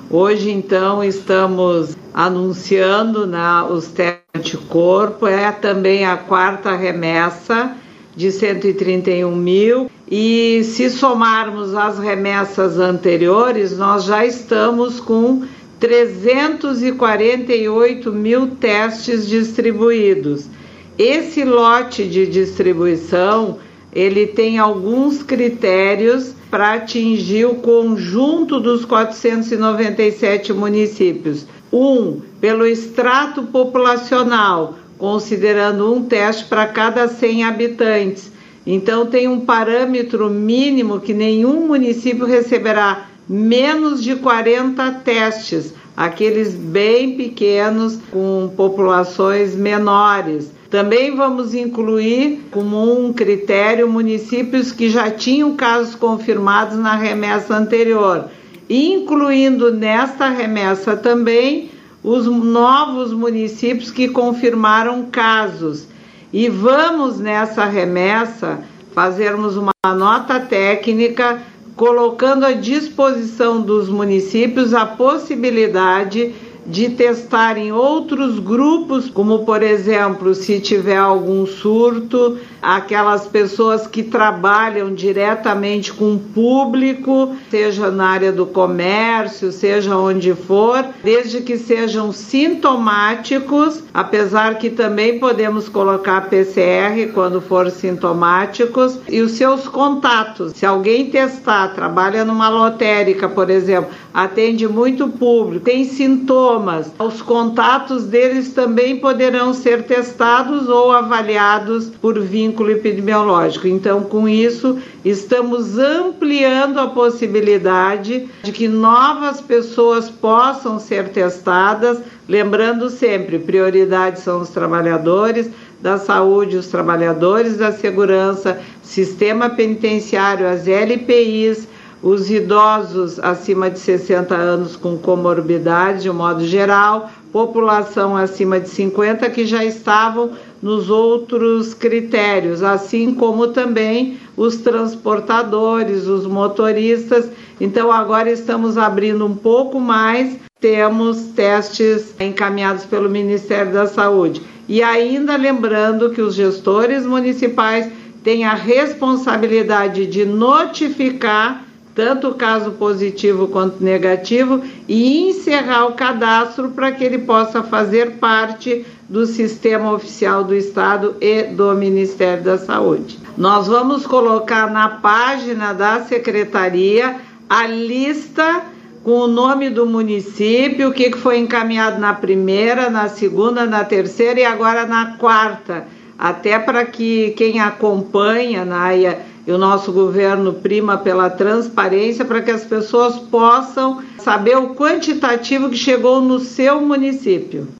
Hoje, então, estamos anunciando os testes de anticorpo, é também a quarta remessa de 131 mil, e se somarmos as remessas anteriores, nós já estamos com 348 mil testes distribuídos. Esse lote de distribuição, ele tem alguns critérios para atingir o conjunto dos 497 municípios. Pelo extrato populacional, considerando um teste para cada 100 habitantes. Então, tem um parâmetro mínimo que nenhum município receberá menos de 40 testes, aqueles bem pequenos, com populações menores. Também vamos incluir como um critério municípios que já tinham casos confirmados na remessa anterior, incluindo nesta remessa também os novos municípios que confirmaram casos. E vamos nessa remessa fazermos uma nota técnica colocando à disposição dos municípios a possibilidade de testarem outros grupos, como por exemplo, se tiver algum surto, aquelas pessoas que trabalham diretamente com o público, seja na área do comércio, seja onde for, desde que sejam sintomáticos, apesar que também podemos colocar PCR quando for sintomáticos, e os seus contatos. Se alguém testar, trabalha numa lotérica, por exemplo, atende muito público, tem sintomas, os contatos deles também poderão ser testados ou avaliados por vínculo epidemiológico. Então, com isso, estamos ampliando a possibilidade de que novas pessoas possam ser testadas, lembrando sempre, prioridade são os trabalhadores da saúde, os trabalhadores da segurança, sistema penitenciário, as LPIs, os idosos acima de 60 anos com comorbidades, de um modo geral, população acima de 50 que já estavam nos outros critérios, assim como também os transportadores, os motoristas. Então agora estamos abrindo um pouco mais, temos testes encaminhados pelo Ministério da Saúde. E ainda lembrando que os gestores municipais têm a responsabilidade de notificar tanto o caso positivo quanto negativo e encerrar o cadastro para que ele possa fazer parte do sistema oficial do Estado e do Ministério da Saúde. Nós vamos colocar na página da Secretaria a lista com o nome do município, o que foi encaminhado na primeira, na segunda, na terceira e agora na quarta, até para que quem acompanha e o nosso governo prima pela transparência, para que as pessoas possam saber o quantitativo que chegou no seu município.